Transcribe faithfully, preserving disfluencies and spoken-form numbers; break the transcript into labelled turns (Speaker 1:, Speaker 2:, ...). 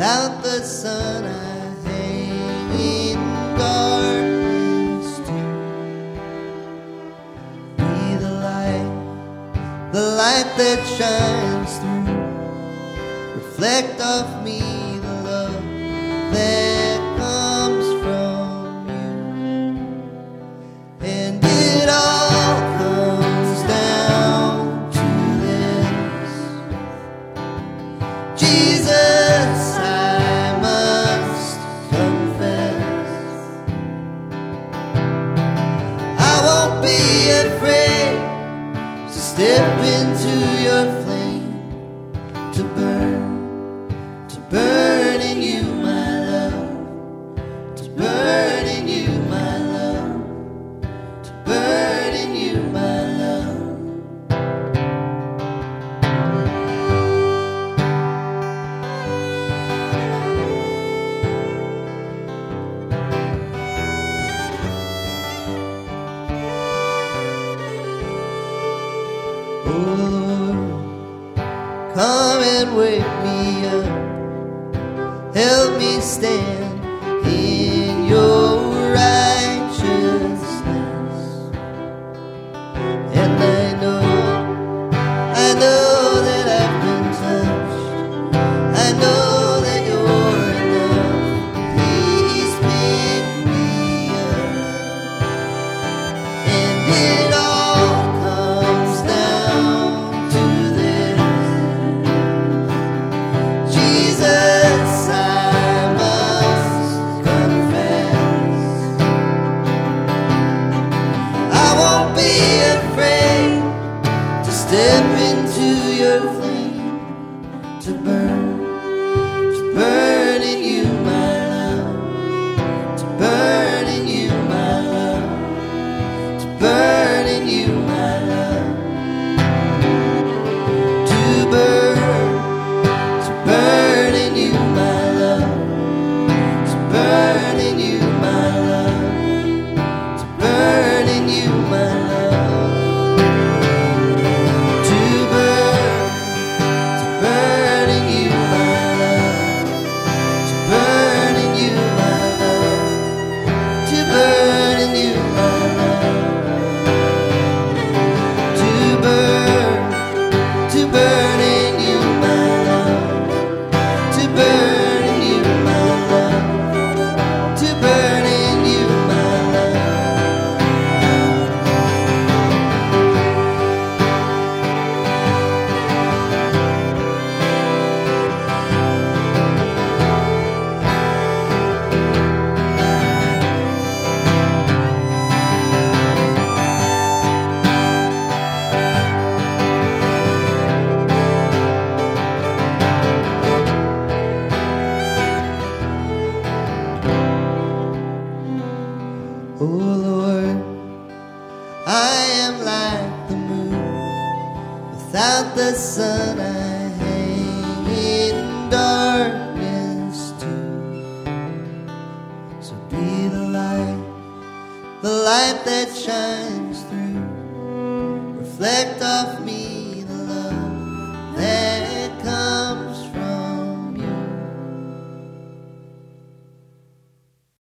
Speaker 1: Without the sun I hang in darkness too. Be the light, the light that shines through. Reflect off me the love that comes from you. And it all comes down to this: Jesus, I must confess. I won't be afraid to step into your flame, to burn, to burn in you, my love, to burn in you, my love, to burn in you, my love. Oh Lord, come and wake me up, help me stand in your righteousness. And I know, I know that I've been touched, I know that you're enough. Please pick me up. And it all comes down to this: Jesus, I must confess. I won't be afraid to step into your flame, to burn, to burn in you, my love, to burn in you, my love, to burn in you, my love, to burn, to burn in you, my love, to burn in you, my love, to burn in you, my love, to burn, to burn in you, my love, to burn in you, my love, to burn in you, my love, to burn, to burn in you, my love, to burn in you, my love, to burn in you, my love. Oh Lord, I am like the moon. Without the sun I hang in darkness too. So be the light, the light that shines through. Reflect off